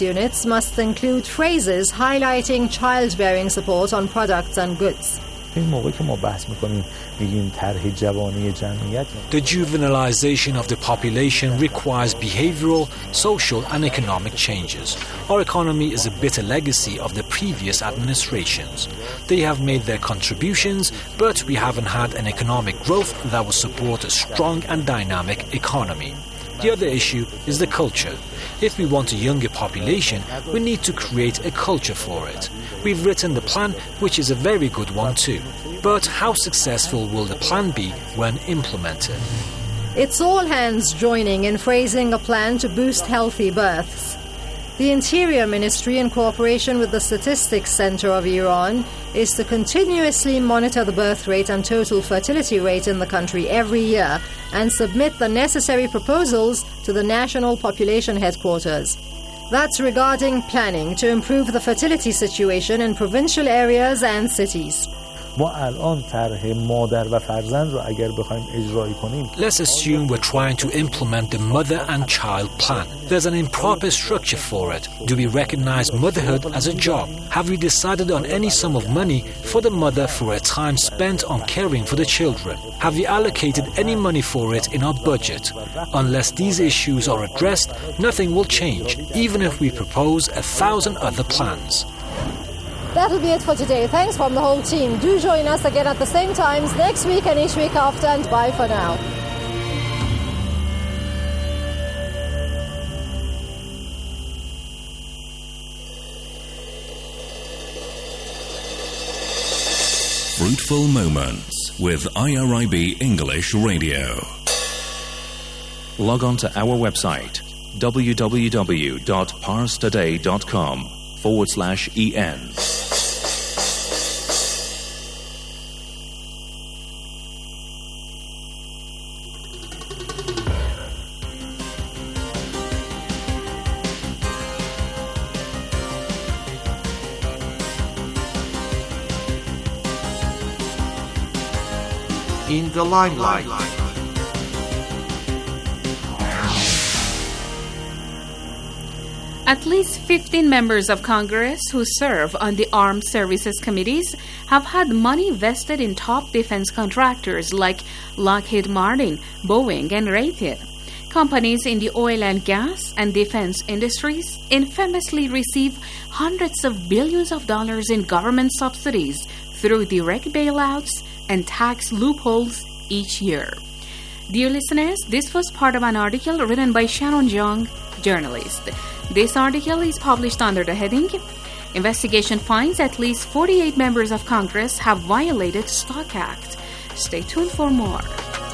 units must include phrases highlighting childbearing support on products and goods. این موقع که ما بحث می‌کنیم میگیم طرح جوانی جمعیت. The juvenilization of the population requires behavioral, social and economic changes. Our economy is a bitter legacy of the previous administrations. They have made their contributions, but we haven't had an economic growth that will support a strong and dynamic economy. The other issue is the culture. If we want a younger population, we need to create a culture for it. We've written the plan, which is a very good one too. But how successful will the plan be when implemented? It's all hands joining in phrasing a plan to boost healthy births. The Interior Ministry, in cooperation with the Statistics Center of Iran, is to continuously monitor the birth rate and total fertility rate in the country every year and submit the necessary proposals to the National Population Headquarters. That's regarding planning to improve the fertility situation in provincial areas and cities. ما الان طرح مادر و فرزند رو اگر بخوایم اجرایی کنیم. Let's assume we're trying to implement the mother and child plan. There's an improper structure for it. Do we recognize motherhood as a job? Have we decided on any sum of money for the mother for her time spent on caring for the children? Have we allocated any money for it in our budget? Unless these issues are addressed, nothing will change, even if we propose 1,000 other plans. That'll be it for today. Thanks from the whole team. Do join us again at the same times next week and each week after, and bye for now. Fruitful Moments with IRIB English Radio. Log on to our website www.parstoday.com/en. In the limelight. At least 15 members of Congress who serve on the Armed Services Committees have had money vested in top defense contractors like Lockheed Martin, Boeing, and Raytheon. Companies in the oil and gas and defense industries infamously receive hundreds of billions of dollars in government subsidies through direct bailouts and tax loopholes each year. Dear listeners, this was part of an article written by Sharon Jung, journalist. This article is published under the heading, Investigation finds at least 48 members of Congress have violated Stock Act. Stay tuned for more.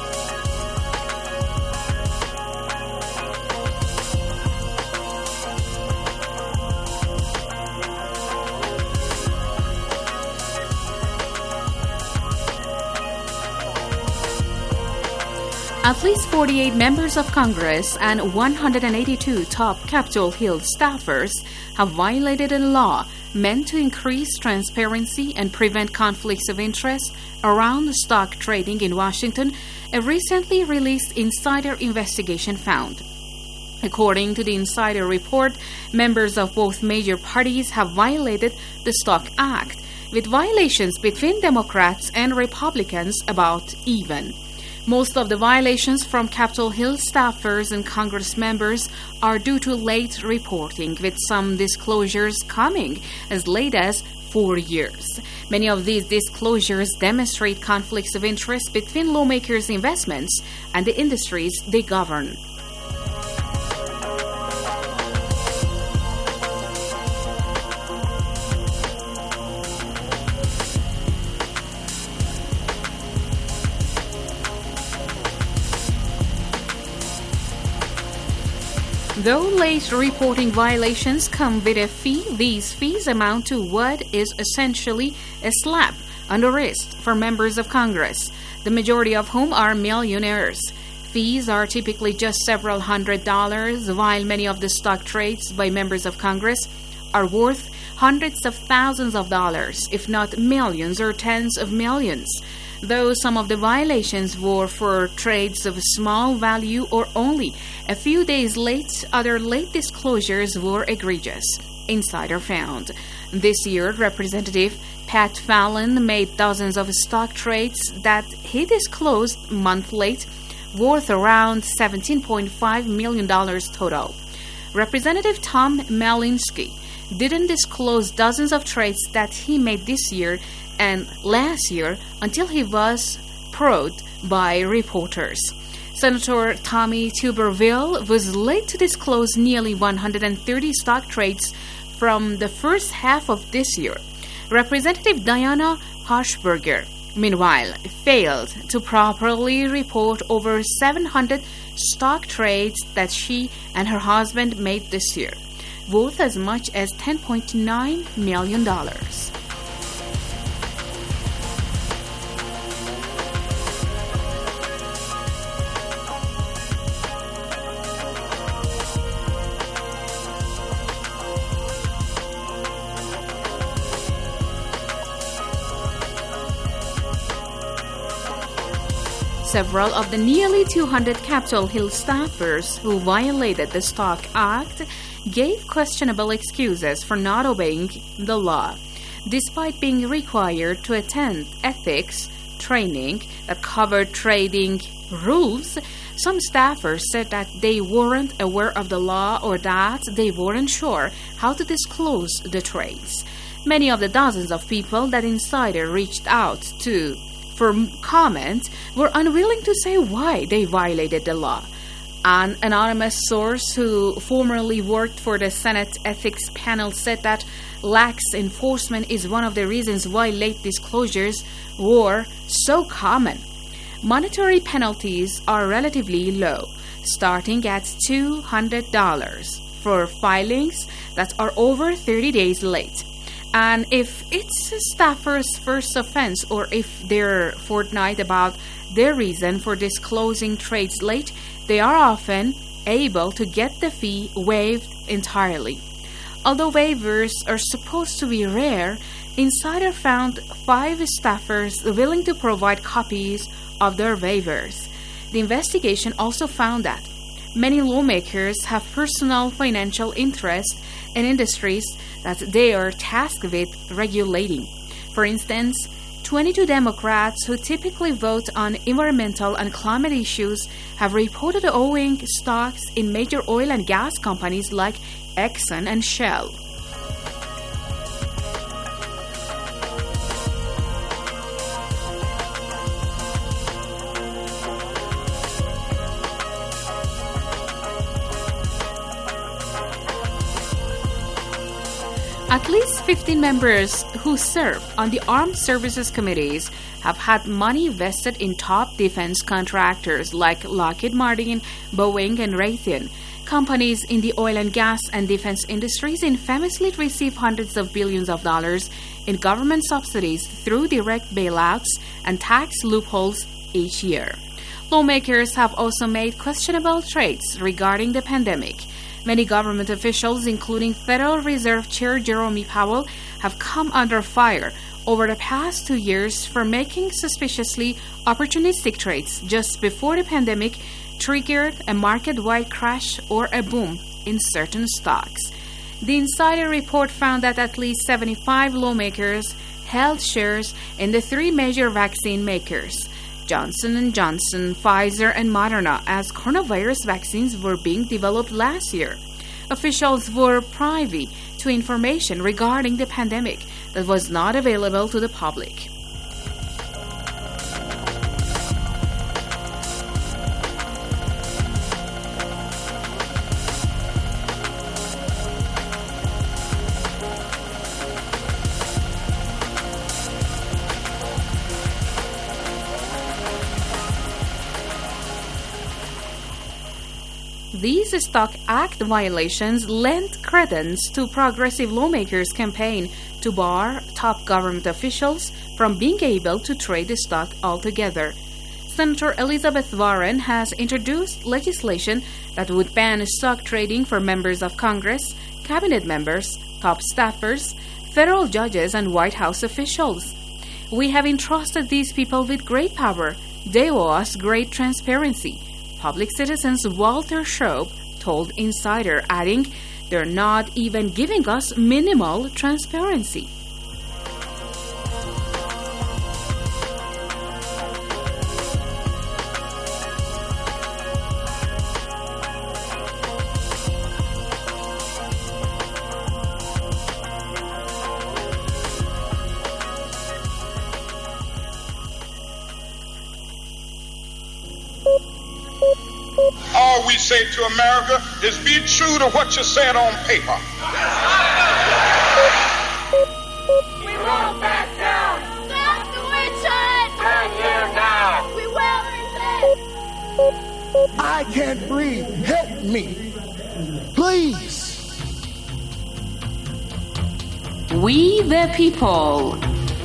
At least 48 members of Congress and 182 top Capitol Hill staffers have violated a law meant to increase transparency and prevent conflicts of interest around stock trading in Washington, a recently released insider investigation found. According to the insider report, members of both major parties have violated the Stock Act, with violations between Democrats and Republicans about even. Most of the violations from Capitol Hill staffers and Congress members are due to late reporting, with some disclosures coming as late as 4 years. Many of these disclosures demonstrate conflicts of interest between lawmakers' investments and the industries they govern. Though late reporting violations come with a fee, these fees amount to what is essentially a slap on the wrist for members of Congress, the majority of whom are millionaires. Fees are typically just several $100s, while many of the stock trades by members of Congress are worth hundreds of thousands of dollars, if not millions or tens of millions. Though some of the violations were for trades of small value or only a few days late, other late disclosures were egregious, Insider found. This year, Representative Pat Fallon made dozens of stock trades that he disclosed month late, worth around $17.5 million total. Representative Tom Malinsky didn't disclose dozens of trades that he made this year and last year until he was probed by reporters. Senator Tommy Tuberville was late to disclose nearly 130 stock trades from the first half of this year. Representative Diana Harshberger, meanwhile, failed to properly report over 700 stock trades that she and her husband made this year, worth as much as $10.9 million. Several of the nearly 200 Capitol Hill staffers who violated the Stock Act gave questionable excuses for not obeying the law. Despite being required to attend ethics training that covered trading rules, some staffers said that they weren't aware of the law or that they weren't sure how to disclose the trades. Many of the dozens of people that Insider reached out to for comment were unwilling to say why they violated the law. An anonymous source who formerly worked for the Senate Ethics Panel said that lax enforcement is one of the reasons why late disclosures were so common. Monetary penalties are relatively low, starting at $200 for filings that are over 30 days late. And if it's a staffer's first offense or if they're forthright about their reason for disclosing trades late, they are often able to get the fee waived entirely. Although waivers are supposed to be rare, Insider found 5 staffers willing to provide copies of their waivers. The investigation also found that many lawmakers have personal financial interest in industries that they are tasked with regulating. For instance, 22 Democrats who typically vote on environmental and climate issues have reported owing stocks in major oil and gas companies like Exxon and Shell. At least 15 members who serve on the Armed Services Committees have had money vested in top defense contractors like Lockheed Martin, Boeing, and Raytheon. Companies in the oil and gas and defense industries infamously receive hundreds of billions of dollars in government subsidies through direct bailouts and tax loopholes each year. Lawmakers have also made questionable trades regarding the pandemic. Many government officials, including Federal Reserve Chair Jerome Powell, have come under fire over the past 2 years for making suspiciously opportunistic trades just before the pandemic triggered a market-wide crash or a boom in certain stocks. The Insider report found that at least 75 lawmakers held shares in the 3 major vaccine makers, Johnson & Johnson, Pfizer, and Moderna, as coronavirus vaccines were being developed last year. Officials were privy to information regarding the pandemic that was not available to the public. These Stock Act violations lent credence to progressive lawmakers' campaign to bar top government officials from being able to trade the stock altogether. Senator Elizabeth Warren has introduced legislation that would ban stock trading for members of Congress, cabinet members, top staffers, federal judges, and White House officials. We have entrusted these people with great power. They owe us great transparency, Public Citizen's Walter Shope told Insider, adding, they're not even giving us minimal transparency. All we say to America is be true to what you said on paper. We won't back down. Stop the witch hunt. 10 years now. We will resist. I can't breathe. Help me. Please. We the people.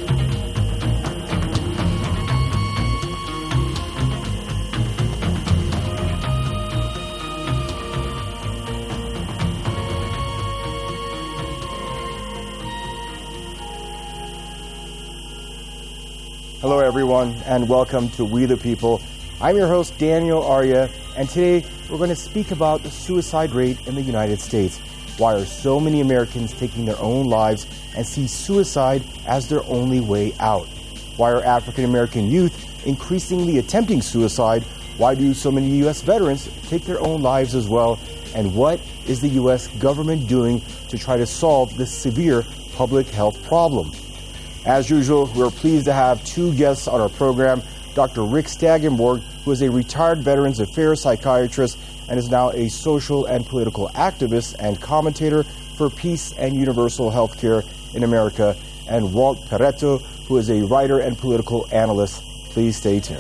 Hello, everyone, and welcome to We the People. I'm your host, Daniel Arya, and today we're going to speak about the suicide rate in the United States. Why are so many Americans taking their own lives and see suicide as their only way out? Why are African American youth increasingly attempting suicide? Why do so many U.S. veterans take their own lives as well? And what is the U.S. government doing to try to solve this severe public health problem? As usual, we're pleased to have two guests on our program, Dr. Rick Stagenborg, who is a retired Veterans Affairs psychiatrist and is now a social and political activist and commentator for peace and universal health care in America, and Walt Pareto, who is a writer and political analyst. Please stay tuned.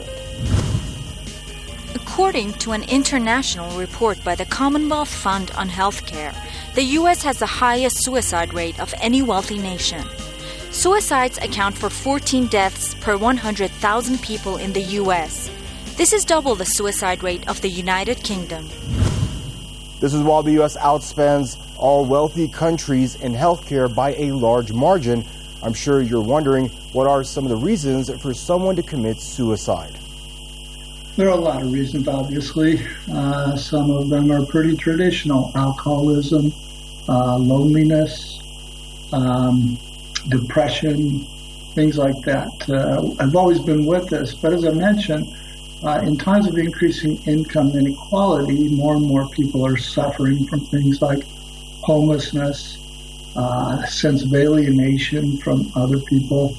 According to an international report by the Commonwealth Fund on Healthcare, the U.S. has the highest suicide rate of any wealthy nation. Suicides account for 14 deaths per 100,000 people in the U.S. This is double the suicide rate of the United Kingdom. This is while the U.S. outspends all wealthy countries in healthcare by a large margin. I'm sure you're wondering, what are some of the reasons for someone to commit suicide? There are a lot of reasons, obviously. Some of them are pretty traditional. Alcoholism, loneliness, depression, things like that. I've always been with this, but as I mentioned, in times of increasing income inequality, more and more people are suffering from things like homelessness, sense of alienation from other people,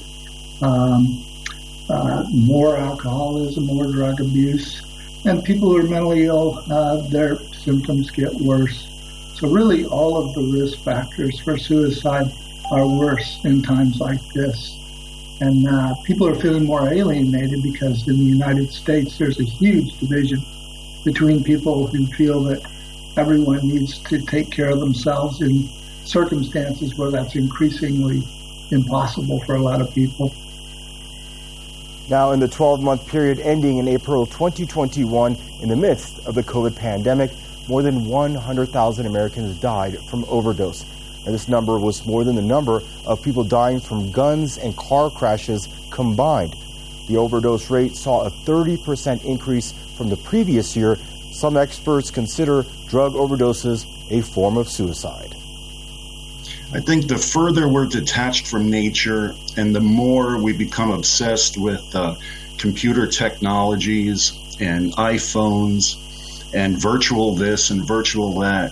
more alcoholism, more drug abuse, and people who are mentally ill, their symptoms get worse. So really all of the risk factors for suicide are worse in times like this. And people are feeling more alienated because in the United States there's a huge division between people who feel that everyone needs to take care of themselves in circumstances where that's increasingly impossible for a lot of people. Now, in the 12-month period ending in April 2021, in the midst of the COVID pandemic, more than 100,000 Americans died from overdose. And this number was more than the number of people dying from guns and car crashes combined. The overdose rate saw a 30% increase from the previous year. Some experts consider drug overdoses a form of suicide. I think the further we're detached from nature and the more we become obsessed with computer technologies and iPhones and virtual this and virtual that,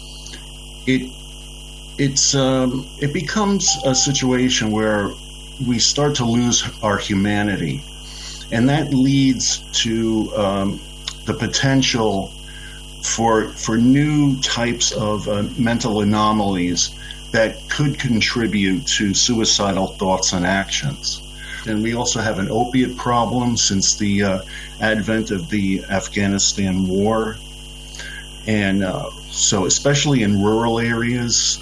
it becomes a situation where we start to lose our humanity. And that leads to the potential for new types of mental anomalies that could contribute to suicidal thoughts and actions. And we also have an opiate problem since the advent of the Afghanistan war. And so especially in rural areas,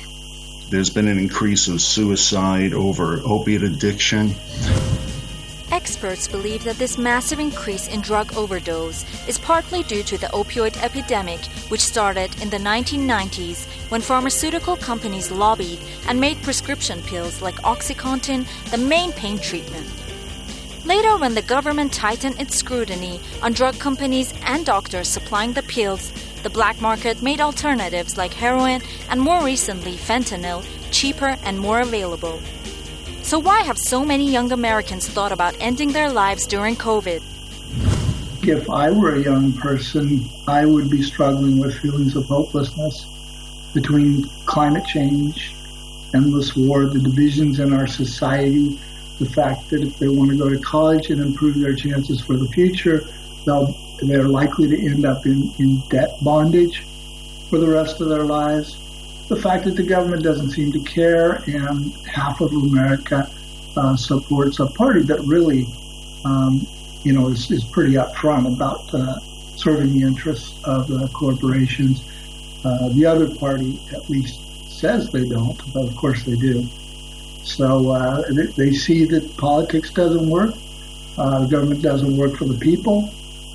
there's been an increase of suicide over opiate addiction. Experts believe that this massive increase in drug overdose is partly due to the opioid epidemic, which started in the 1990s when pharmaceutical companies lobbied and made prescription pills like OxyContin the main pain treatment. Later, when the government tightened its scrutiny on drug companies and doctors supplying the pills, the black market made alternatives like heroin and more recently fentanyl cheaper and more available. So why have so many young Americans thought about ending their lives during COVID? If I were a young person, I would be struggling with feelings of hopelessness between climate change, endless war, the divisions in our society, the fact that if they want to go to college and improve their chances for the future, they're likely to end up in debt bondage for the rest of their lives. The fact that the government doesn't seem to care, and half of America supports a party that really, is pretty upfront about serving the interests of the corporations. The other party at least says they don't, but of course they do. So they see that politics doesn't work, the government doesn't work for the people.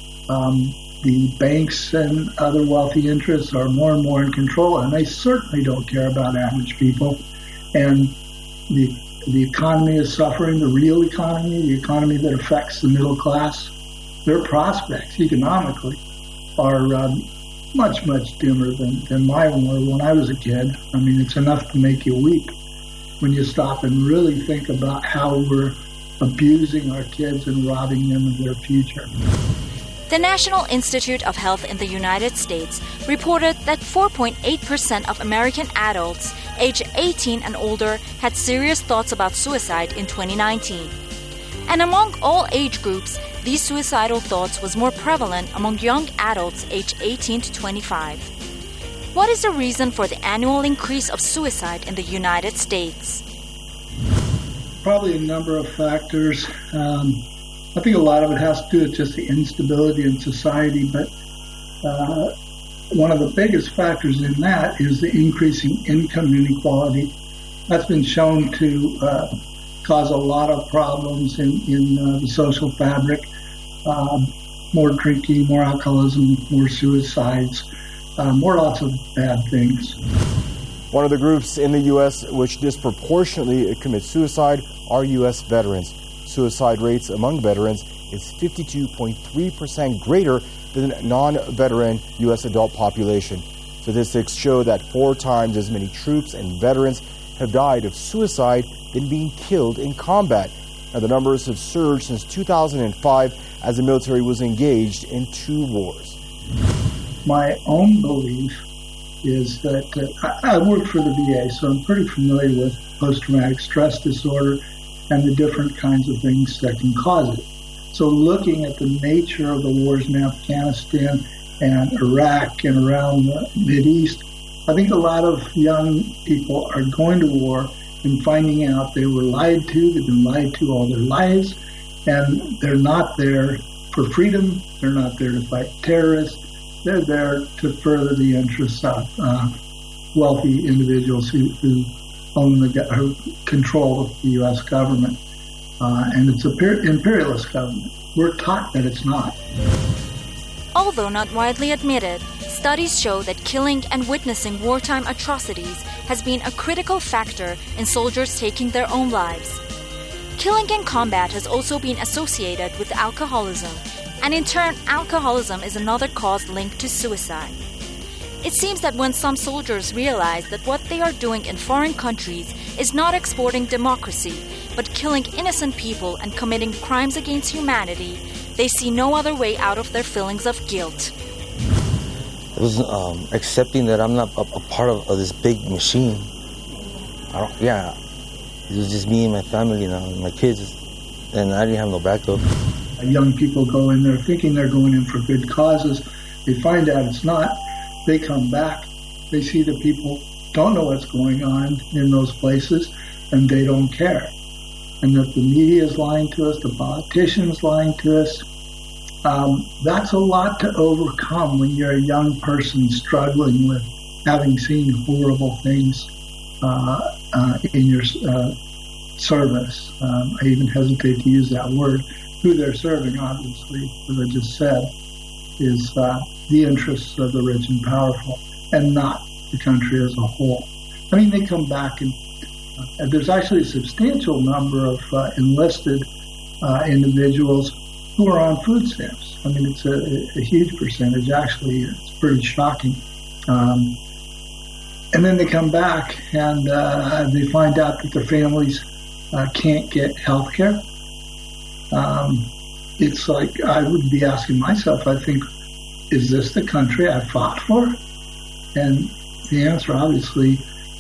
The banks and other wealthy interests are more and more in control, and they certainly don't care about average people. And the economy is suffering, the real economy, the economy that affects the middle class. Their prospects economically are much, much dimmer than mine were when I was a kid. I mean, it's enough to make you weep when you stop and really think about how we're abusing our kids and robbing them of their future. The National Institute of Health in the United States reported that 4.8% of American adults aged 18 and older had serious thoughts about suicide in 2019. And among all age groups, these suicidal thoughts was more prevalent among young adults aged 18 to 25. What is the reason for the annual increase of suicide in the United States? Probably a number of factors. I think a lot of it has to do with just the instability in society, but one of the biggest factors in that is the increasing income inequality. That's been shown to cause a lot of problems in the social fabric, more drinking, more alcoholism, more suicides, lots of bad things. One of the groups in the U.S. which disproportionately commit suicide are U.S. veterans. Suicide rates among veterans is 52.3% greater than non-veteran U.S. adult population. Statistics show that 4 times as many troops and veterans have died of suicide than being killed in combat. Now, the numbers have surged since 2005 as the military was engaged in 2 wars. My own belief is that I work for the VA, so I'm pretty familiar with post-traumatic stress disorder and the different kinds of things that can cause it. So looking at the nature of the wars in Afghanistan and Iraq and around the Mideast, I think a lot of young people are going to war and finding out they were lied to, they've been lied to all their lives, and they're not there for freedom, they're not there to fight terrorists, they're there to further the interests of wealthy individuals who who control the U.S. government. And it's an imperialist government. We're taught that it's not. Although not widely admitted, studies show that killing and witnessing wartime atrocities has been a critical factor in soldiers taking their own lives. Killing in combat has also been associated with alcoholism, and in turn, alcoholism is another cause linked to suicide. It seems that when some soldiers realize that what they are doing in foreign countries is not exporting democracy, but killing innocent people and committing crimes against humanity, they see no other way out of their feelings of guilt. It was accepting that I'm not a part of this big machine. It was just me and my family now, and my kids, and I didn't have no backup. Young people go in there thinking they're going in for good causes. They find out it's not. They come back. They see that people don't know what's going on in those places, and they don't care. And that the media is lying to us, the politicians lying to us. That's a lot to overcome when you're a young person struggling with having seen horrible things in your service. I even hesitate to use that word. Who they're serving, obviously, as I just said, is the interests of the rich and powerful, and not the country as a whole. I mean, they come back and there's actually a substantial number of enlisted individuals who are on food stamps. I mean, it's a huge percentage. Actually, it's pretty shocking. And then they come back and they find out that their families can't get health care. It's like I would be asking myself, I think, is this the country I fought for? And the answer, obviously,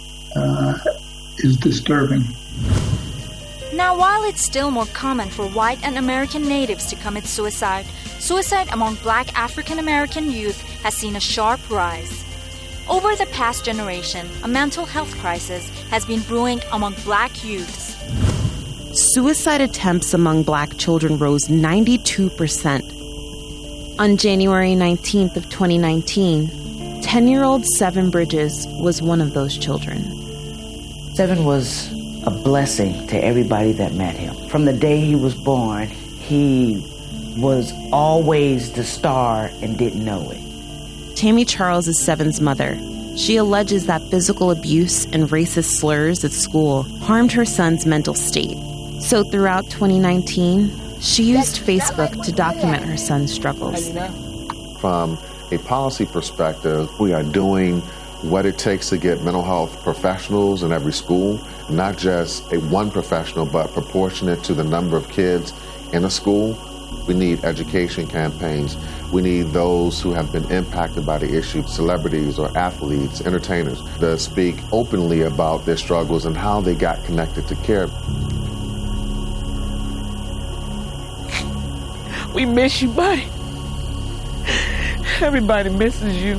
is disturbing. Now, while it's still more common for white and American natives to commit suicide, suicide among black African American youth has seen a sharp rise. Over the past generation, a mental health crisis has been brewing among black youths. Suicide attempts among black children rose 92%. On January 19th of 2019, 10-year-old Seven Bridges was one of those children. Seven was a blessing to everybody that met him. From the day he was born, he was always the star and didn't know it. Tammy Charles is Seven's mother. She alleges that physical abuse and racist slurs at school harmed her son's mental state. So throughout 2019, she used Facebook to document her son's struggles. From a policy perspective, we are doing what it takes to get mental health professionals in every school, not just one professional, but proportionate to the number of kids in a school. We need education campaigns. We need those who have been impacted by the issue, celebrities or athletes, entertainers, to speak openly about their struggles and how they got connected to care. We miss you, buddy. Everybody misses you.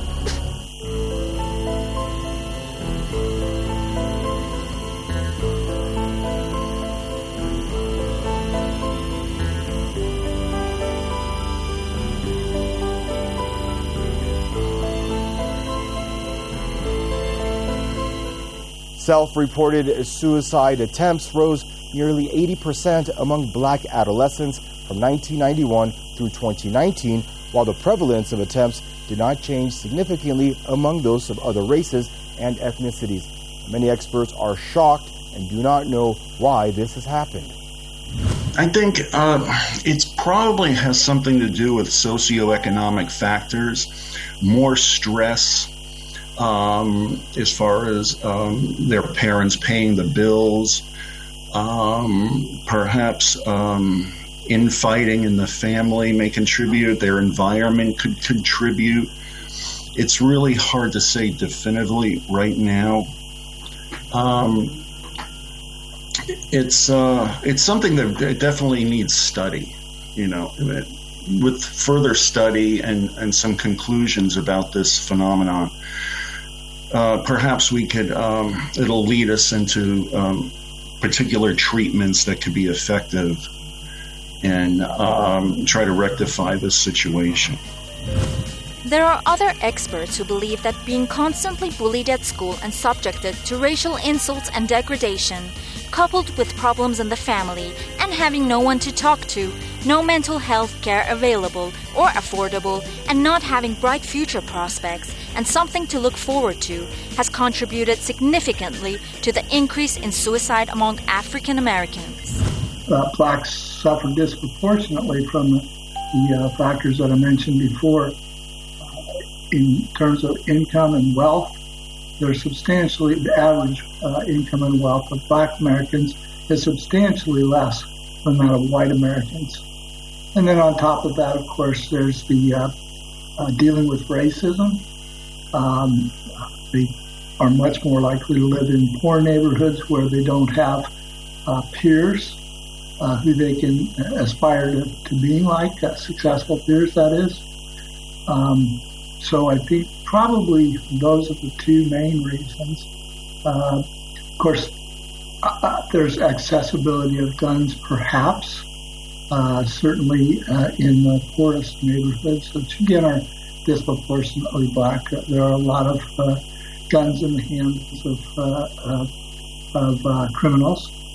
Self-reported suicide attempts rose nearly 80% among black adolescents from 1991 through 2019, while the prevalence of attempts did not change significantly among those of other races and ethnicities. Many experts are shocked and do not know why this has happened. I think it probably has something to do with socioeconomic factors, more stress as far as their parents paying the bills, perhaps infighting in the family may contribute, their environment could contribute. It's really hard to say definitively right now. It's something that definitely needs study, with further study and some conclusions about this phenomenon. Perhaps we could, it'll lead us into particular treatments that could be effective and try to rectify this situation. There are other experts who believe that being constantly bullied at school and subjected to racial insults and degradation, coupled with problems in the family and having no one to talk to, no mental health care available or affordable, and not having bright future prospects and something to look forward to, has contributed significantly to the increase in suicide among African Americans. Blacks suffer disproportionately from the factors that I mentioned before. In terms of income and wealth, they're substantially, the average income and wealth of black Americans is substantially less than that of white Americans. And then on top of that, of course, there's the dealing with racism. They are much more likely to live in poor neighborhoods where they don't have peers who they can aspire to being like, successful peers, that is. So I think probably those are the two main reasons. Of course, there's accessibility of guns, perhaps, certainly in the poorest neighborhoods, which again are disproportionately black. There are a lot of guns in the hands of criminals.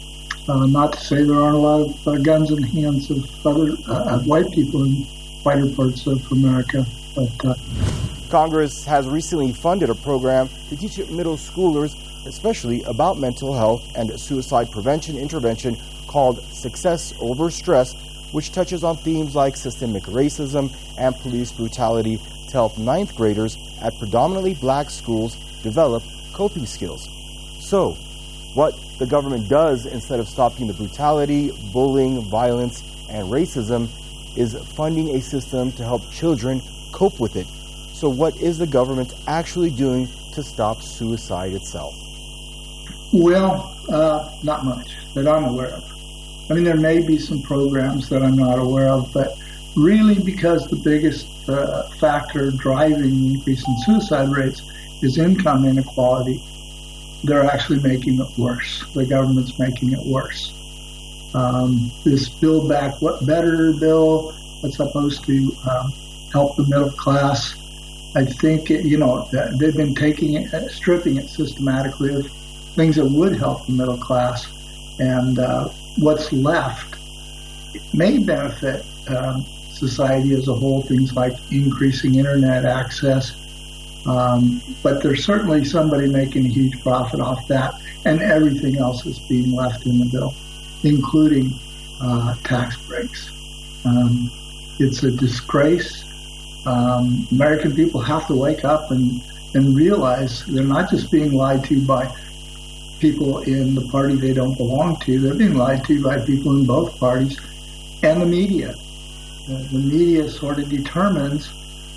Not to say there aren't a lot of guns in the hands of other white people in wider parts of America, but Congress has recently funded a program to teach middle schoolers, especially about mental health and suicide prevention intervention called Success Over Stress, which touches on themes like systemic racism and police brutality to help ninth graders at predominantly black schools develop coping skills. So, what the government does instead of stopping the brutality, bullying, violence, and racism is funding a system to help children cope with it. So what is the government actually doing to stop suicide itself? Well, not much that I'm aware of. I mean, there may be some programs that I'm not aware of, but really because the biggest factor driving the increase in suicide rates is income inequality, they're actually making it worse. The government's making it worse. This Build Back Better bill that's supposed to help the middle class, I think, they've been stripping it systematically of things that would help the middle class. And what's left may benefit society as a whole, things like increasing internet access, but there's certainly somebody making a huge profit off that, and everything else is being left in the bill, including tax breaks. It's a disgrace. American people have to wake up and realize they're not just being lied to by people in the party they don't belong to, they're being lied to by people in both parties and the media. The media sort of determines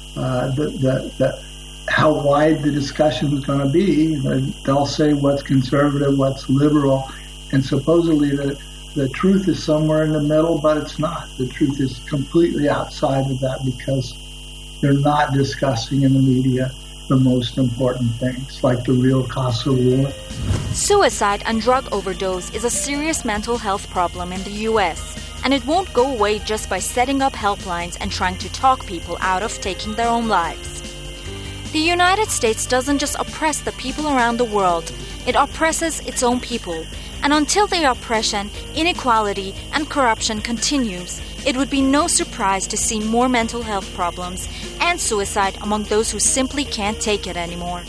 how wide the discussion is going to be. They'll say what's conservative, what's liberal, and supposedly the truth is somewhere in the middle, but it's not. The truth is completely outside of that because they're not discussing in the media the most important things, like the real cost of war. Suicide and drug overdose is a serious mental health problem in the U.S., and it won't go away just by setting up helplines and trying to talk people out of taking their own lives. The United States doesn't just oppress the people around the world, it oppresses its own people. And until the oppression, inequality, and corruption continues, it would be no surprise to see more mental health problems and suicide among those who simply can't take it anymore.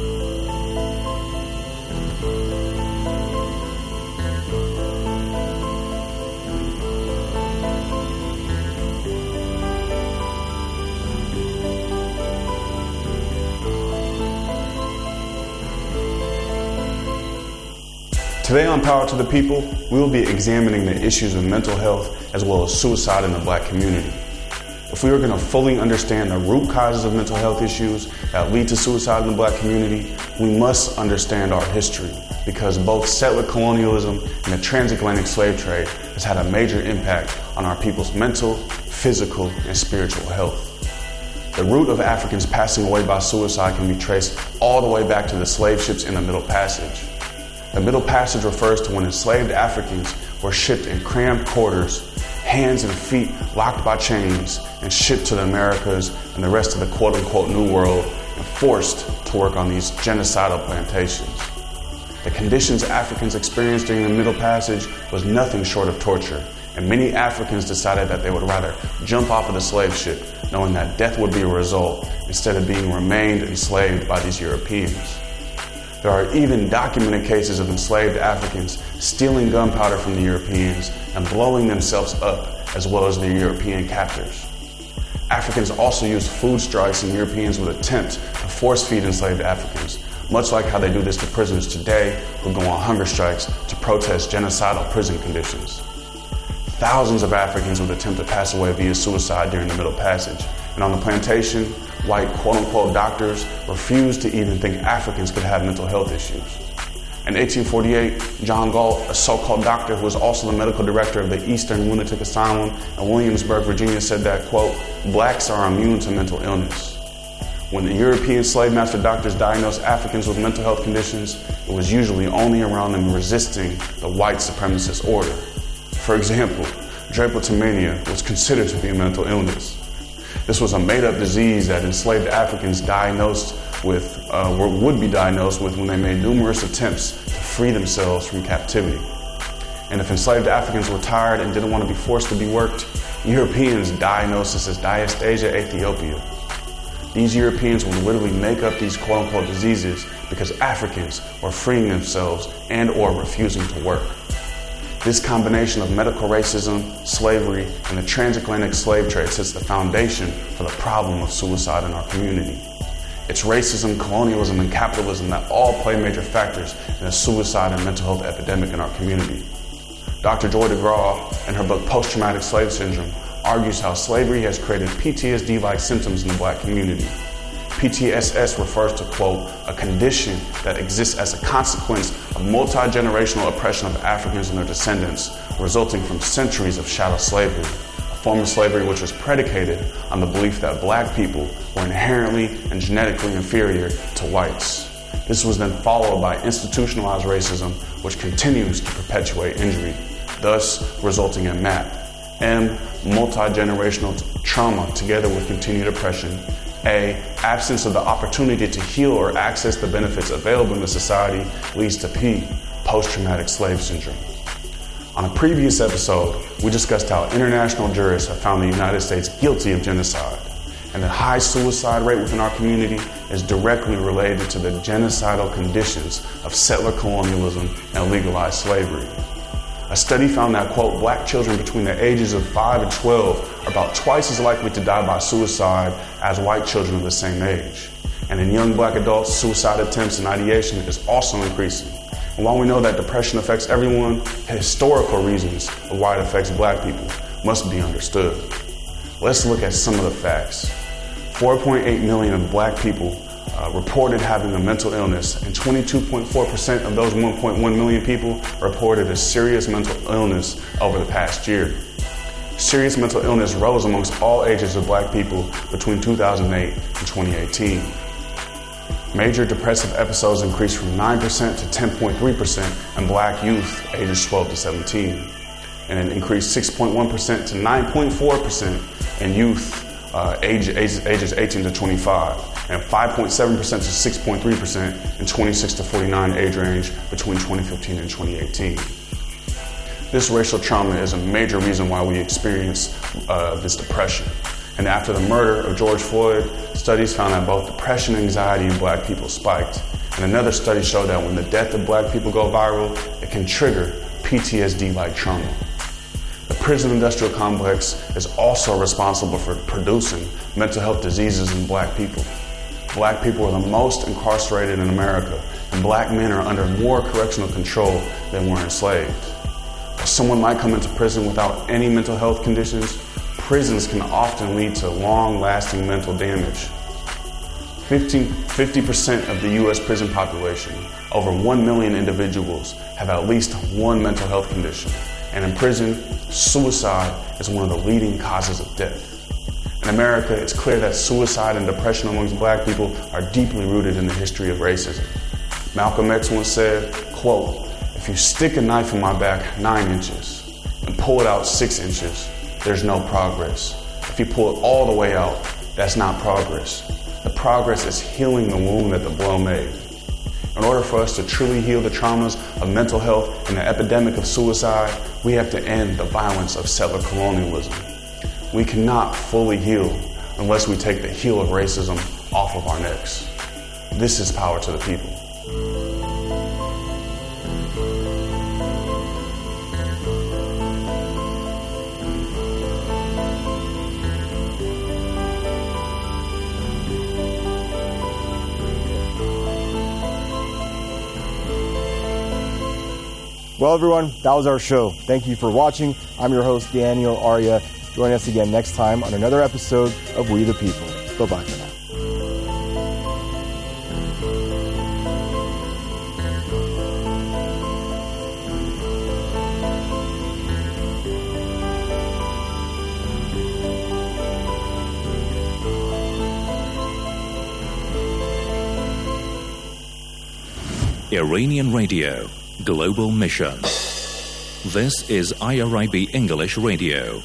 Today on Power to the People, we will be examining the issues of mental health as well as suicide in the Black community. If we are going to fully understand the root causes of mental health issues that lead to suicide in the Black community, we must understand our history, because both settler colonialism and the transatlantic slave trade has had a major impact on our people's mental, physical, and spiritual health. The root of Africans passing away by suicide can be traced all the way back to the slave ships in the Middle Passage. The Middle Passage refers to when enslaved Africans were shipped in cramped quarters, hands and feet locked by chains, and shipped to the Americas and the rest of the quote-unquote New World and forced to work on these genocidal plantations. The conditions Africans experienced during the Middle Passage was nothing short of torture, and many Africans decided that they would rather jump off of the slave ship knowing that death would be a result instead of being remained enslaved by these Europeans. There are even documented cases of enslaved Africans stealing gunpowder from the Europeans and blowing themselves up, as well as their European captors. Africans also used food strikes, and Europeans would attempt to force feed enslaved Africans, much like how they do this to prisoners today who go on hunger strikes to protest genocidal prison conditions. Thousands of Africans would attempt to pass away via suicide during the Middle Passage, and on the plantation, white quote-unquote doctors refused to even think Africans could have mental health issues. In 1848, John Galt, a so-called doctor who was also the medical director of the Eastern Lunatic Asylum in Williamsburg, Virginia, said that, quote, blacks are immune to mental illness. When the European slave master doctors diagnosed Africans with mental health conditions, it was usually only around them resisting the white supremacist order. For example, drapetomania was considered to be a mental illness. This was a made-up disease that enslaved Africans would be diagnosed with when they made numerous attempts to free themselves from captivity. And if enslaved Africans were tired and didn't want to be forced to be worked, Europeans diagnosed this as Diastasia aethiopica. These Europeans would literally make up these quote-unquote diseases because Africans were freeing themselves and or refusing to work. This combination of medical racism, slavery, and the transatlantic slave trade sets the foundation for the problem of suicide in our community. It's racism, colonialism, and capitalism that all play major factors in the suicide and mental health epidemic in our community. Dr. Joy DeGraw, in her book Post-Traumatic Slave Syndrome, argues how slavery has created PTSD-like symptoms in the black community. PTSS refers to, quote, a condition that exists as a consequence of multi-generational oppression of Africans and their descendants, resulting from centuries of chattel slavery, a form of slavery which was predicated on the belief that black people were inherently and genetically inferior to whites. This was then followed by institutionalized racism, which continues to perpetuate injury, thus resulting in MAP. M, multi-generational trauma together with continued oppression. A, absence of the opportunity to heal or access the benefits available in the society leads to P, post-traumatic slave syndrome. On a previous episode, we discussed how international jurists have found the United States guilty of genocide, and the high suicide rate within our community is directly related to the genocidal conditions of settler colonialism and legalized slavery. A study found that, quote, black children between the ages of 5 and 12 are about twice as likely to die by suicide as white children of the same age. And in young black adults, suicide attempts and ideation is also increasing. And while we know that depression affects everyone, historical reasons of why it affects black people must be understood. Let's look at some of the facts. 4.8 million of black people reported having a mental illness, and 22.4% of those 1.1 million people reported a serious mental illness over the past year. Serious mental illness rose amongst all ages of black people between 2008 and 2018. Major depressive episodes increased from 9% to 10.3% in black youth ages 12 to 17, and it increased 6.1% to 9.4% in youth ages 18 to 25, and 5.7% to 6.3% in 26 to 49 age range between 2015 and 2018. This racial trauma is a major reason why we experience this depression. And after the murder of George Floyd, studies found that both depression and anxiety in black people spiked. And another study showed that when the death of black people go viral, it can trigger PTSD-like trauma. The prison industrial complex is also responsible for producing mental health diseases in black people. Black people are the most incarcerated in America, and black men are under more correctional control than were enslaved. While someone might come into prison without any mental health conditions, prisons can often lead to long-lasting mental damage. 50% of the U.S. prison population, over 1 million individuals, have at least one mental health condition. And in prison, suicide is one of the leading causes of death. In America, it's clear that suicide and depression amongst black people are deeply rooted in the history of racism. Malcolm X once said, quote, if you stick a knife in my back 9 inches and pull it out 6 inches, there's no progress. If you pull it all the way out, that's not progress. The progress is healing the wound that the blow made. In order for us to truly heal the traumas of mental health and the epidemic of suicide, we have to end the violence of settler colonialism. We cannot fully heal unless we take the heel of racism off of our necks. This is power to the people. Well, everyone, that was our show. Thank you for watching. I'm your host, Daniel Arya. Join us again next time on another episode of We the People. Bye-bye for now. Iranian Radio, Global Mission. This is IRIB English Radio.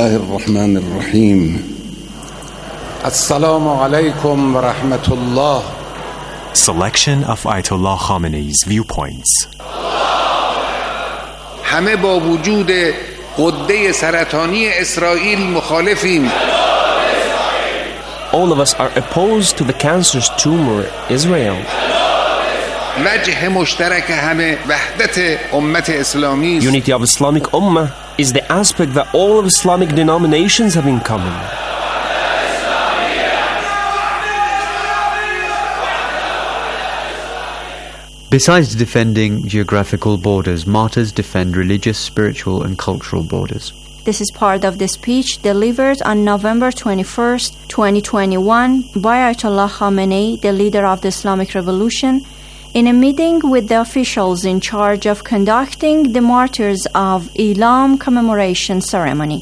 الله الرحمن الرحيم السلام عليكم ورحمة الله. Selection of Ayatollah Khamenei's viewpoints. همه با وجود غده سرطانی اسرائیل مخالفیم. All of us are opposed to the cancerous tumor Israel. وجه مشترک همه وحدت امت اسلامی است. Unity of Islamic Ummah is the aspect that all of Islamic denominations have in common. Besides defending geographical borders, martyrs defend religious, spiritual and cultural borders. This is part of the speech delivered on November 21st, 2021 by Ayatollah Khamenei, the leader of the Islamic Revolution, in a meeting with the officials in charge of conducting the Martyrs of Elam commemoration ceremony.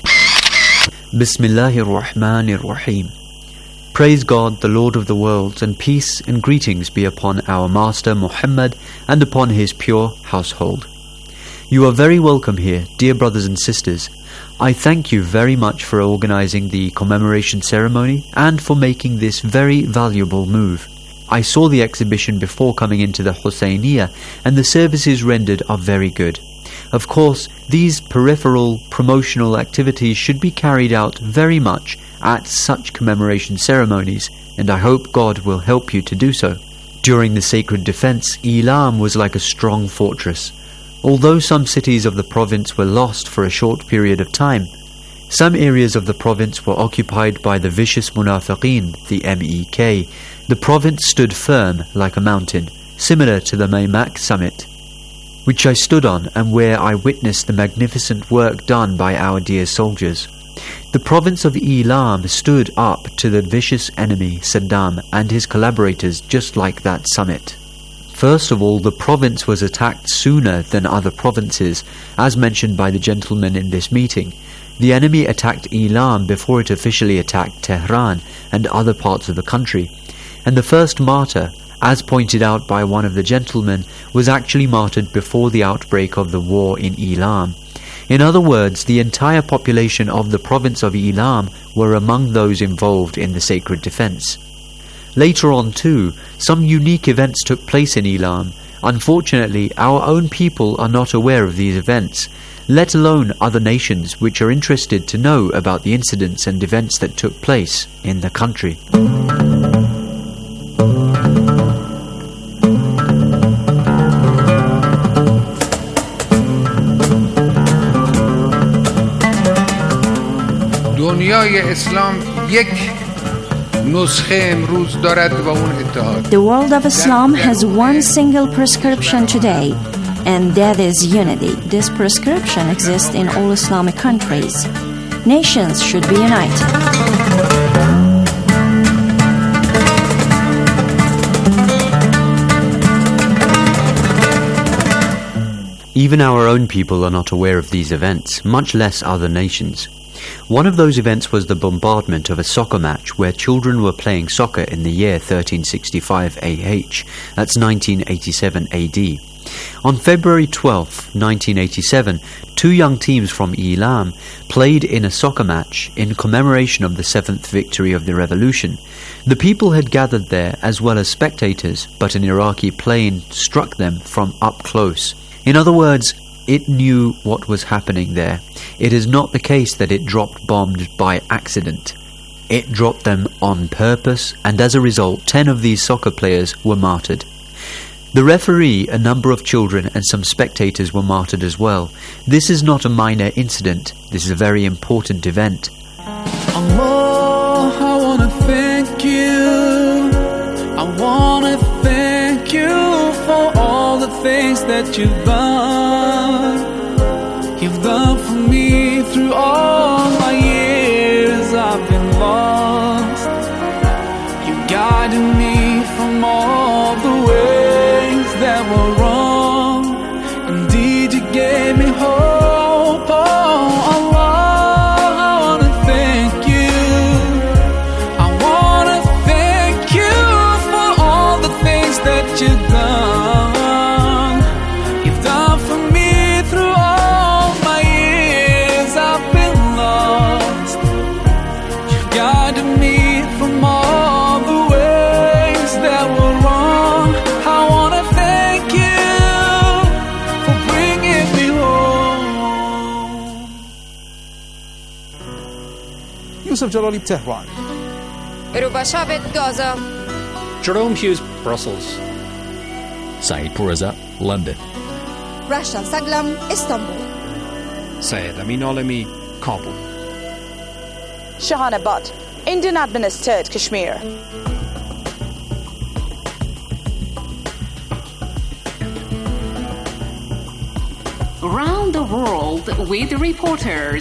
Bismillahir Rahmanir Rahim. Praise God, the Lord of the worlds, and peace and greetings be upon our Master Muhammad and upon his pure household. You are very welcome here, dear brothers and sisters. I thank you very much for organizing the commemoration ceremony and for making this very valuable move. I saw the exhibition before coming into the Husseiniya, and the services rendered are very good. Of course, these peripheral promotional activities should be carried out very much at such commemoration ceremonies, and I hope God will help you to do so. During the sacred defense, Elam was like a strong fortress. Although some cities of the province were lost for a short period of time, some areas of the province were occupied by the vicious Munafiqeen, the MEK. The province stood firm like a mountain, similar to the Maymak summit, which I stood on and where I witnessed the magnificent work done by our dear soldiers. The province of Elam stood up to the vicious enemy Saddam and his collaborators just like that summit. First of all, the province was attacked sooner than other provinces, as mentioned by the gentlemen in this meeting. The enemy attacked Elam before it officially attacked Tehran and other parts of the country. And the first martyr, as pointed out by one of the gentlemen, was actually martyred before the outbreak of the war in Elam. In other words, the entire population of the province of Elam were among those involved in the sacred defense. Later on too, some unique events took place in Elam. Unfortunately, our own people are not aware of these events, let alone other nations which are interested to know about the incidents and events that took place in the country. دنیای اسلام یک نسخه امروز دارد و اون اتحاد. The world of Islam has one single prescription today, and that is unity. This prescription exists in all Islamic countries. Nations should be united. Even our own people are not aware of these events, much less other nations. One of those events was the bombardment of a soccer match where children were playing soccer in the year 1365 AH, that's 1987 AD. On February 12, 1987, two young teams from Elam played in a soccer match in commemoration of the 7th victory of the revolution. The people had gathered there as well as spectators, but an Iraqi plane struck them from up close. In other words, it knew what was happening there. It is not the case that it dropped bombs by accident. It dropped them on purpose, and as a result, 10 of these soccer players were martyred. The referee, a number of children, and some spectators were martyred as well. This is not a minor incident. This is a very important event. Allah, I want to thank you. I want to thank you for all the things that you've done. You've done for me through all my years I've been lost. You guided me from all the ways that were wrong. Indeed, you gave me hope. Oh, Allah, I want to thank you. I want to thank you for all the things that you've done. You've done for me through all my years I've been lost. Yusuf Jalali, Tehran. Rubashabet, Gaza. Jerome Hughes, Brussels. Saeed Pourreza, London. Rasha Saglam, Istanbul. Syed Amin Alami, Kabul. Shahana Butt, Indian-administered Kashmir. Around the world with reporters.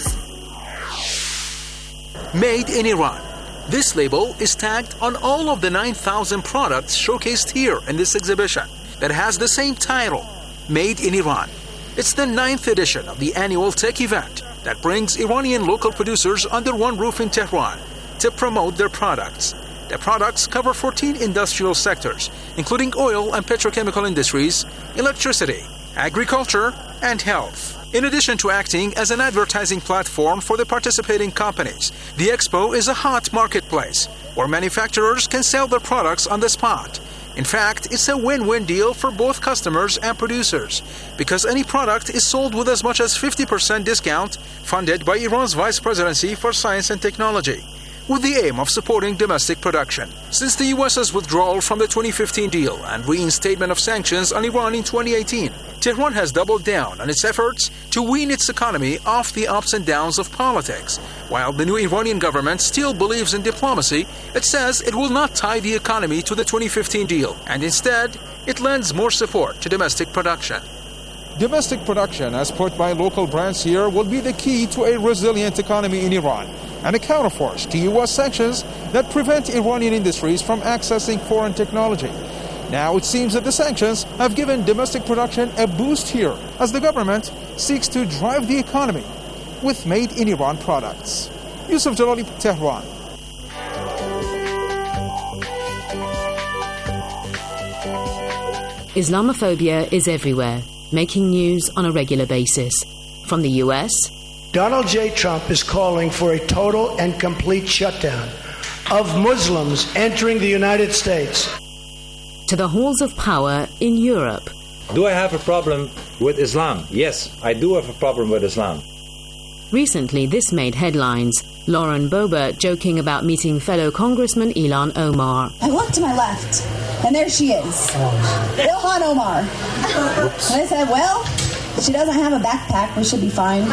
Made in Iran. This label is tagged on all of the 9,000 products showcased here in this exhibition that has the same title, Made in Iran. It's the 9th edition of the annual tech event that brings Iranian local producers under one roof in Tehran to promote their products. The products cover 14 industrial sectors, including oil and petrochemical industries, electricity, agriculture, and health. In addition to acting as an advertising platform for the participating companies, the expo is a hot marketplace where manufacturers can sell their products on the spot. In fact, it's a win-win deal for both customers and producers because any product is sold with as much as 50% discount funded by Iran's Vice Presidency for Science and Technology, with the aim of supporting domestic production. Since the U.S.'s withdrawal from the 2015 deal and reinstatement of sanctions on Iran in 2018, Tehran has doubled down on its efforts to wean its economy off the ups and downs of politics. While the new Iranian government still believes in diplomacy, it says it will not tie the economy to the 2015 deal, and instead, it lends more support to domestic production. Domestic production, as put by local brands here, will be the key to a resilient economy in Iran and a counterforce to U.S. sanctions that prevent Iranian industries from accessing foreign technology. Now it seems that the sanctions have given domestic production a boost here as the government seeks to drive the economy with made-in-Iran products. Yusuf Jalali, Tehran. Islamophobia is everywhere, making news on a regular basis. From the U.S., Donald J. Trump is calling for a total and complete shutdown of Muslims entering the United States. To the halls of power in Europe. Do I have a problem with Islam? Yes, I do have a problem with Islam. Recently, this made headlines. Lauren Boebert joking about meeting fellow Congressman Ilhan Omar. I looked to my left, and there she is, Ilhan Omar. And I said, well, she doesn't have a backpack. We should be fine.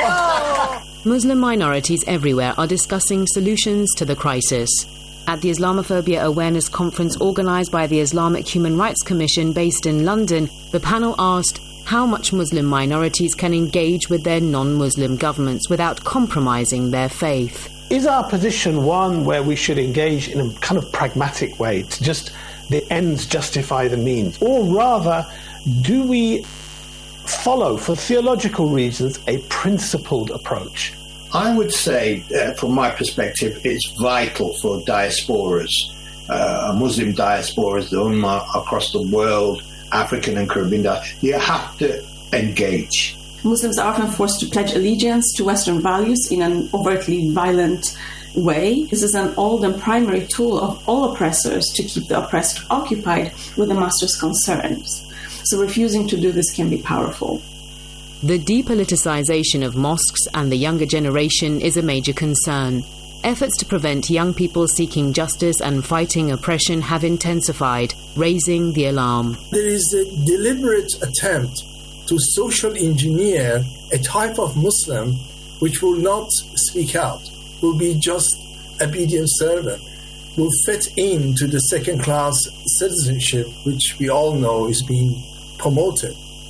Muslim minorities everywhere are discussing solutions to the crisis. At the Islamophobia Awareness Conference organised by the Islamic Human Rights Commission based in London, the panel asked how much Muslim minorities can engage with their non-Muslim governments without compromising their faith. Is our position one where we should engage in a kind of pragmatic way to just the ends justify the means? Or rather, do we follow, for theological reasons, a principled approach? I would say, from my perspective, it's vital for diasporas, Muslim diasporas, the Ummah across the world, African and Caribbean. You have to engage. Muslims are often forced to pledge allegiance to Western values in an overtly violent way. This is an old and primary tool of all oppressors to keep the oppressed occupied with the master's concerns. So refusing to do this can be powerful. The depoliticization of mosques and the younger generation is a major concern. Efforts to prevent young people seeking justice and fighting oppression have intensified, raising the alarm. There is a deliberate attempt to social engineer a type of Muslim which will not speak out, will be just obedient servant, will fit into the second-class citizenship which we all know is being promoted.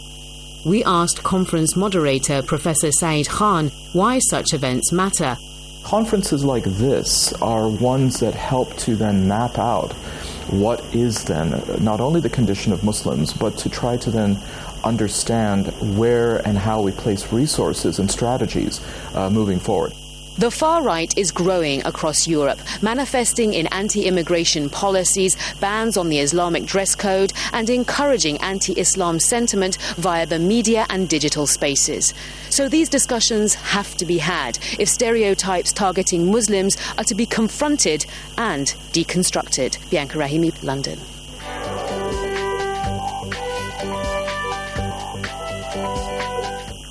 We asked conference moderator Professor Saeed Khan why such events matter. Conferences like this are ones that help to then map out what is then not only the condition of Muslims, but to try to then understand where and how we place resources and strategies moving forward. The far right is growing across Europe, manifesting in anti-immigration policies, bans on the Islamic dress code, and encouraging anti-Islam sentiment via the media and digital spaces. So these discussions have to be had if stereotypes targeting Muslims are to be confronted and deconstructed. Bianca Rahimi, London.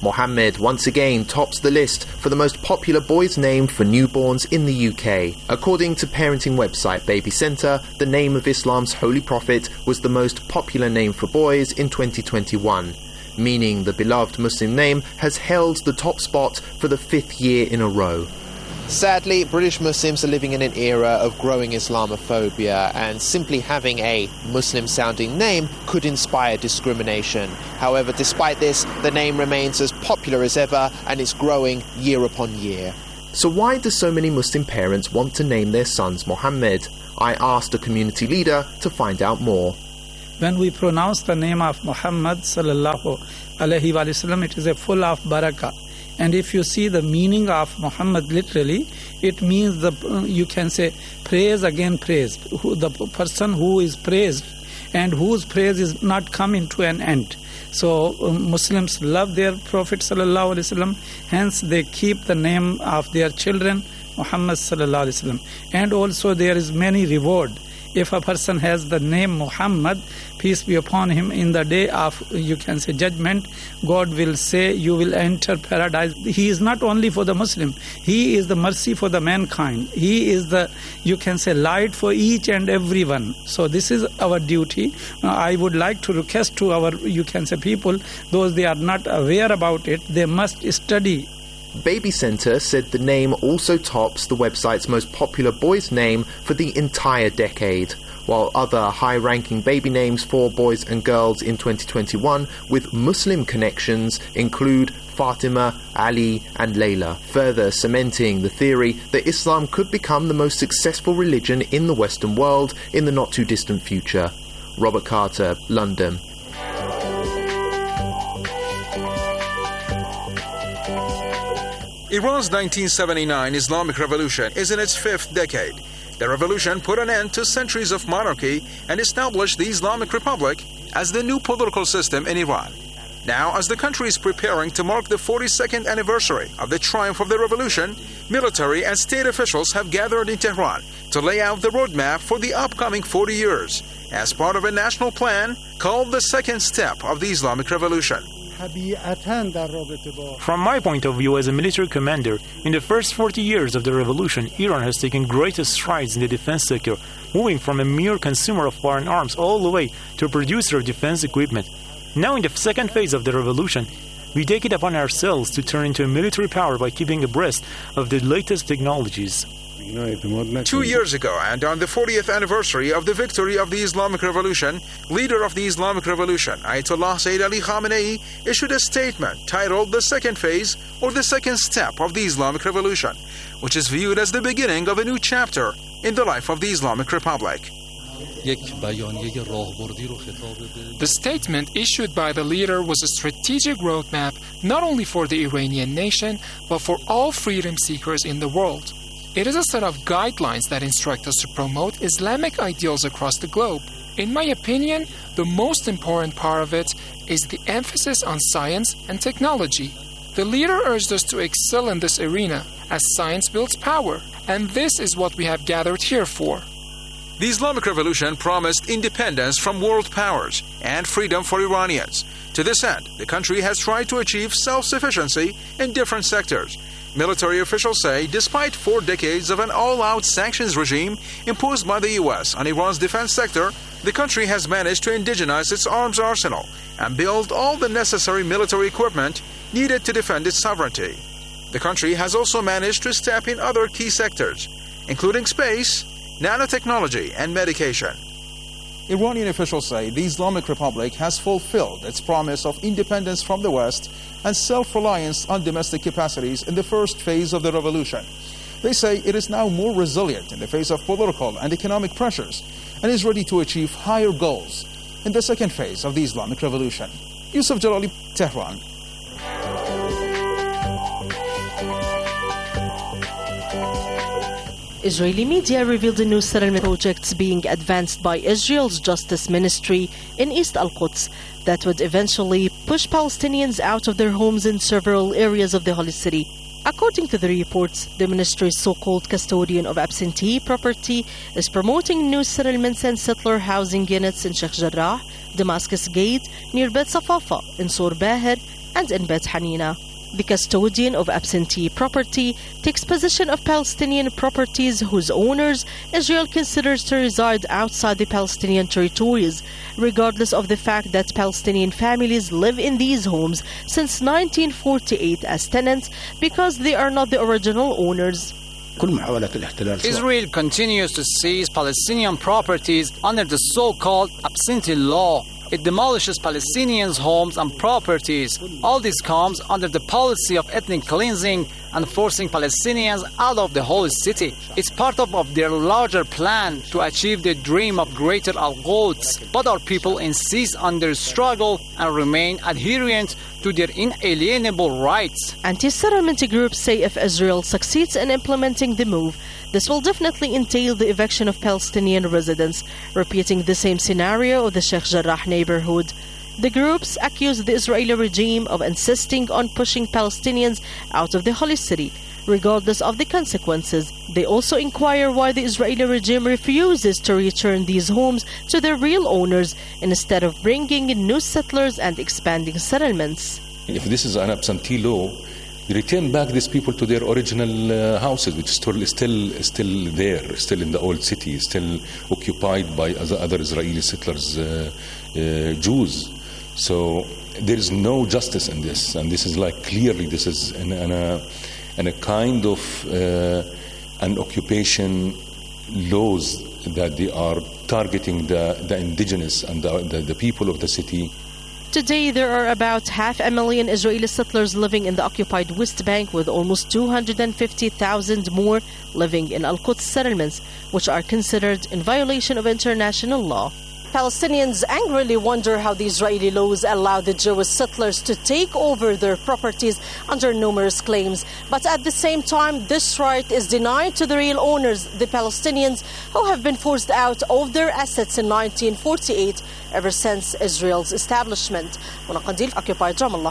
Mohammed once again tops the list for the most popular boy's name for newborns in the UK. According to parenting website Baby Center, the name of Islam's holy prophet was the most popular name for boys in 2021, meaning the beloved Muslim name has held the top spot for the 5th year in a row. Sadly, British Muslims are living in an era of growing Islamophobia, and simply having a Muslim-sounding name could inspire discrimination. However, despite this, the name remains as popular as ever, and it's growing year upon year. So why do so many Muslim parents want to name their sons Mohammed? I asked a community leader to find out more. When we pronounce the name of Muhammad sallallahu alaihi wasallam, it is a full of barakah. And if you see the meaning of Muhammad literally, it means you can say praise again praise. The person who is praised and whose praise is not coming to an end. So Muslims love their Prophet sallallahu alaihi wasallam, hence they keep the name of their children Muhammad sallallahu alaihi wasallam. And also there is many reward. If a person has the name Muhammad, peace be upon him, in the day of, you can say, judgment, God will say, you will enter paradise. He is not only for the Muslim, he is the mercy for the mankind. He is the, you can say, light for each and everyone. So this is our duty. I would like to request to our, you can say, people, those they are not aware about it, they must study. Baby Center said the name also tops the website's most popular boy's name for the entire decade, while other high-ranking baby names for boys and girls in 2021 with Muslim connections include Fatima, Ali and Layla, further cementing the theory that Islam could become the most successful religion in the Western world in the not-too-distant future. Robert Carter, London. Iran's 1979 Islamic Revolution is in its 5th decade. The revolution put an end to centuries of monarchy and established the Islamic Republic as the new political system in Iran. Now, as the country is preparing to mark the 42nd anniversary of the triumph of the revolution, military and state officials have gathered in Tehran to lay out the roadmap for the upcoming 40 years as part of a national plan called the Second Step of the Islamic Revolution. From my point of view as a military commander, in the first 40 years of the revolution, Iran has taken greatest strides in the defense sector, moving from a mere consumer of foreign arms all the way to a producer of defense equipment. Now in the second phase of the revolution, we take it upon ourselves to turn into a military power by keeping abreast of the latest technologies. 2 years ago, and on the 40th anniversary of the victory of the Islamic Revolution, leader of the Islamic Revolution, Ayatollah Sayyid Ali Khamenei, issued a statement titled The Second Phase or The Second Step of the Islamic Revolution, which is viewed as the beginning of a new chapter in the life of the Islamic Republic. The statement issued by the leader was a strategic roadmap not only for the Iranian nation, but for all freedom seekers in the world. It is a set of guidelines that instruct us to promote Islamic ideals across the globe. In my opinion, the most important part of it is the emphasis on science and technology. The leader urged us to excel in this arena, as science builds power, and this is what we have gathered here for. The Islamic Revolution promised independence from world powers and freedom for Iranians. To this end, the country has tried to achieve self-sufficiency in different sectors. Military officials say despite 4 decades of an all-out sanctions regime imposed by the U.S. on Iran's defense sector, the country has managed to indigenize its arms arsenal and build all the necessary military equipment needed to defend its sovereignty. The country has also managed to step in other key sectors, including space, nanotechnology, and medication. Iranian officials say the Islamic Republic has fulfilled its promise of independence from the West and self-reliance on domestic capacities in the first phase of the revolution. They say it is now more resilient in the face of political and economic pressures and is ready to achieve higher goals in the second phase of the Islamic Revolution. Yusuf Jalali, Tehran. Israeli media revealed the new settlement projects being advanced by Israel's Justice Ministry in East Al-Quds that would eventually push Palestinians out of their homes in several areas of the Holy City. According to the reports, the ministry's so-called custodian of absentee property is promoting new settlements and settler housing units in Sheikh Jarrah, Damascus Gate, near Bet Safafa, in Sur Baher, and in Bet Hanina. The custodian of absentee property takes possession of Palestinian properties whose owners Israel considers to reside outside the Palestinian territories, regardless of the fact that Palestinian families live in these homes since 1948 as tenants because they are not the original owners. Israel continues to seize Palestinian properties under the so-called absentee law. It demolishes Palestinians' homes and properties. All this comes under the policy of ethnic cleansing and forcing Palestinians out of the holy city. It's part of their larger plan to achieve the dream of greater Al-Quds. But our people insist on their struggle and remain adherent to their inalienable rights. Anti-settlement groups say if Israel succeeds in implementing the move, this will definitely entail the eviction of Palestinian residents, repeating the same scenario of the Sheikh Jarrah neighborhood. The groups accuse the Israeli regime of insisting on pushing Palestinians out of the holy city, regardless of the consequences. They also inquire why the Israeli regime refuses to return these homes to their real owners instead of bringing in new settlers and expanding settlements. If this is an absentee law, return back these people to their original houses, which is still there, still in the old city, still occupied by other Israeli settlers, Jews. So there is no justice in this, and this is like clearly this is in a kind of an occupation laws that they are targeting the indigenous and the people of the city. Today, there are about 500,000 Israeli settlers living in the occupied West Bank, with almost 250,000 more living in Al-Quds settlements, which are considered in violation of international law. Palestinians angrily wonder how the Israeli laws allow the Jewish settlers to take over their properties under numerous claims. But at the same time, this right is denied to the real owners, the Palestinians, who have been forced out of their assets in 1948 ever since Israel's establishment. Mona Qandil, Occupied Ramallah.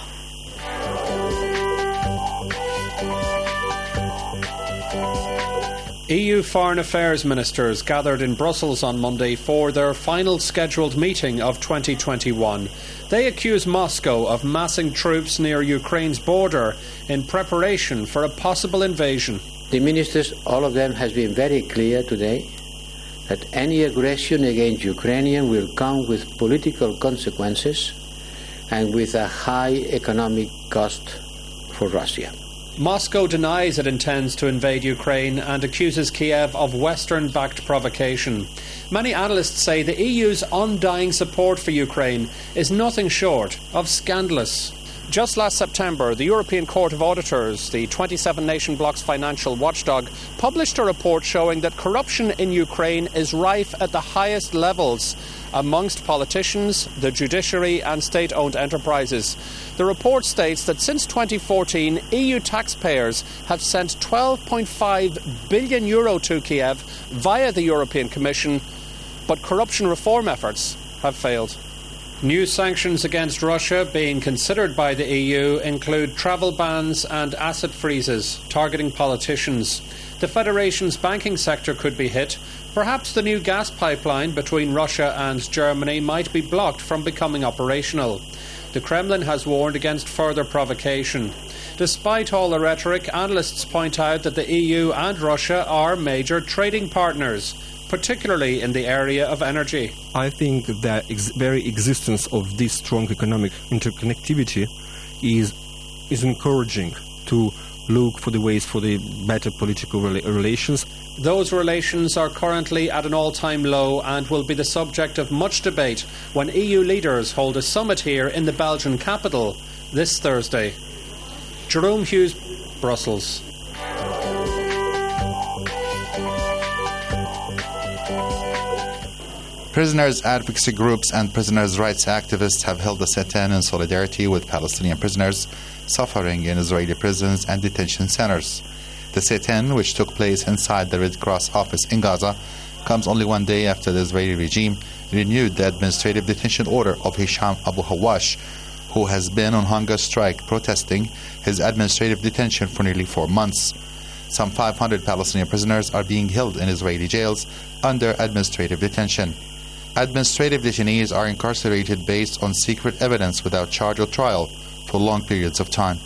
EU foreign affairs ministers gathered in Brussels on Monday for their final scheduled meeting of 2021. They accuse Moscow of massing troops near Ukraine's border in preparation for a possible invasion. The ministers, all of them, has been very clear today that any aggression against Ukraine will come with political consequences and with a high economic cost for Russia. Moscow denies it intends to invade Ukraine and accuses Kiev of Western-backed provocation. Many analysts say the EU's undying support for Ukraine is nothing short of scandalous. Just last September, the European Court of Auditors, the 27-nation bloc's financial watchdog, published a report showing that corruption in Ukraine is rife at the highest levels amongst politicians, the judiciary and state-owned enterprises. The report states that since 2014, EU taxpayers have sent €12.5 billion to Kiev via the European Commission, but corruption reform efforts have failed. New sanctions against Russia being considered by the EU include travel bans and asset freezes targeting politicians. The Federation's banking sector could be hit. Perhaps the new gas pipeline between Russia and Germany might be blocked from becoming operational. The Kremlin has warned against further provocation. Despite all the rhetoric, analysts point out that the EU and Russia are major trading partners, particularly in the area of energy. I think that very existence of this strong economic interconnectivity is encouraging to look for the ways for the better political relations. Those relations are currently at an all-time low and will be the subject of much debate when EU leaders hold a summit here in the Belgian capital this Thursday. Jerome Hughes, Brussels. Prisoners' advocacy groups and prisoners' rights activists have held a sit-in in solidarity with Palestinian prisoners suffering in Israeli prisons and detention centers. The sit-in, which took place inside the Red Cross office in Gaza, comes only one day after the Israeli regime renewed the administrative detention order of Hisham Abu Hawash, who has been on hunger strike protesting his administrative detention for nearly 4 months. Some 500 Palestinian prisoners are being held in Israeli jails under administrative detention. Administrative detainees are incarcerated based on secret evidence without charge or trial for long periods of time.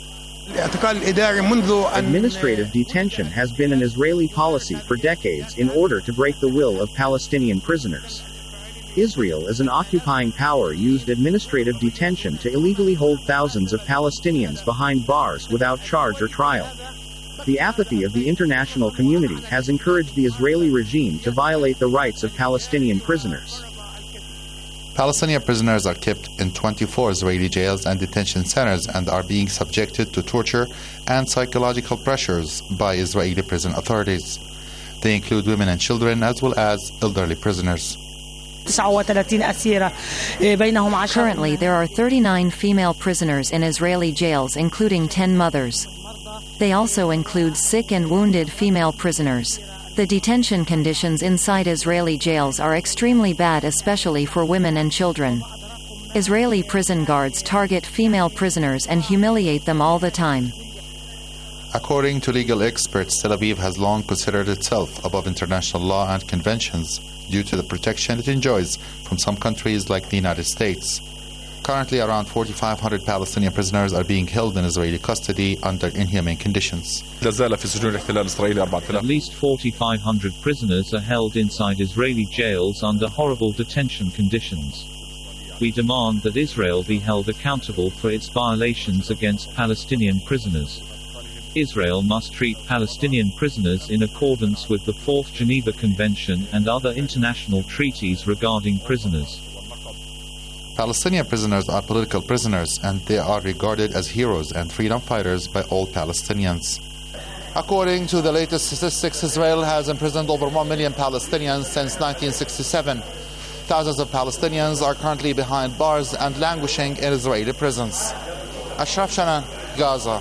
Administrative detention has been an Israeli policy for decades in order to break the will of Palestinian prisoners. Israel, as an occupying power, used administrative detention to illegally hold thousands of Palestinians behind bars without charge or trial. The apathy of the international community has encouraged the Israeli regime to violate the rights of Palestinian prisoners. Palestinian prisoners are kept in 24 Israeli jails and detention centers and are being subjected to torture and psychological pressures by Israeli prison authorities. They include women and children as well as elderly prisoners. Currently, there are 39 female prisoners in Israeli jails, including 10 mothers. They also include sick and wounded female prisoners. The detention conditions inside Israeli jails are extremely bad, especially for women and children. Israeli prison guards target female prisoners and humiliate them all the time. According to legal experts, Tel Aviv has long considered itself above international law and conventions due to the protection it enjoys from some countries like the United States. Currently, around 4,500 Palestinian prisoners are being held in Israeli custody under inhumane conditions. At least 4,500 prisoners are held inside Israeli jails under horrible detention conditions. We demand that Israel be held accountable for its violations against Palestinian prisoners. Israel must treat Palestinian prisoners in accordance with the Fourth Geneva Convention and other international treaties regarding prisoners. Palestinian prisoners are political prisoners and they are regarded as heroes and freedom fighters by all Palestinians. According to the latest statistics, Israel has imprisoned over 1 million Palestinians since 1967. Thousands of Palestinians are currently behind bars and languishing in Israeli prisons. Ashraf Shanan, Gaza.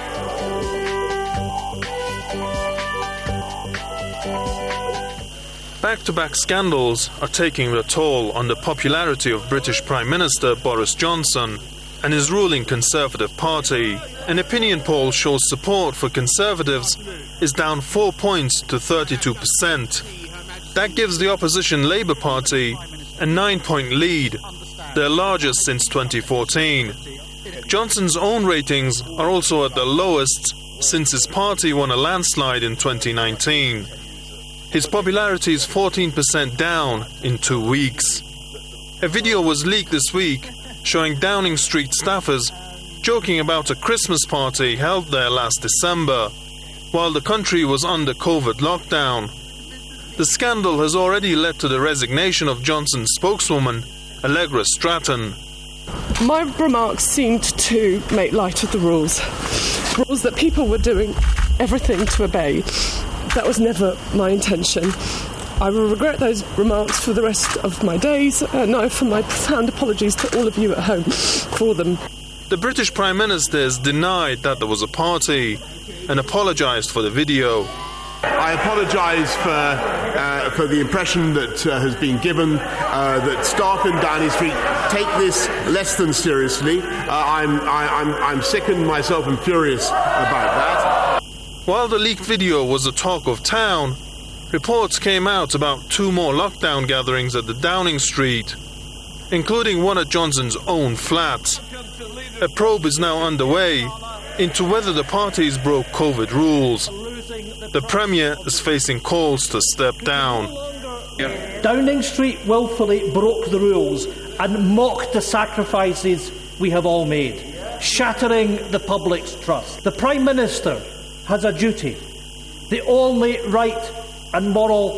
Back-to-back scandals are taking their toll on the popularity of British Prime Minister Boris Johnson and his ruling Conservative Party. An opinion poll shows support for Conservatives is down 4 points to 32%. That gives the opposition Labour Party a 9-point lead, their largest since 2014. Johnson's own ratings are also at the lowest since his party won a landslide in 2019. His popularity is 14% down in 2 weeks. A video was leaked this week showing Downing Street staffers joking about a Christmas party held there last December, while the country was under COVID lockdown. The scandal has already led to the resignation of Johnson's spokeswoman, Allegra Stratton. My remarks seemed to make light of the rules that people were doing everything to obey. That was never my intention. I will regret those remarks for the rest of my days, and I offer my profound apologies to all of you at home for them. The British Prime Minister has denied that there was a party and apologised for the video. I apologise for the impression that has been given that staff in Downing Street take this less than seriously. I'm sickened myself and furious about that. While the leaked video was the talk of town, reports came out about 2 more lockdown gatherings at the Downing Street, including one at Johnson's own flat. A probe is now underway into whether the parties broke COVID rules. The Premier is facing calls to step down. Downing Street willfully broke the rules and mocked the sacrifices we have all made, shattering the public's trust. The Prime Minister has a duty, the only right and moral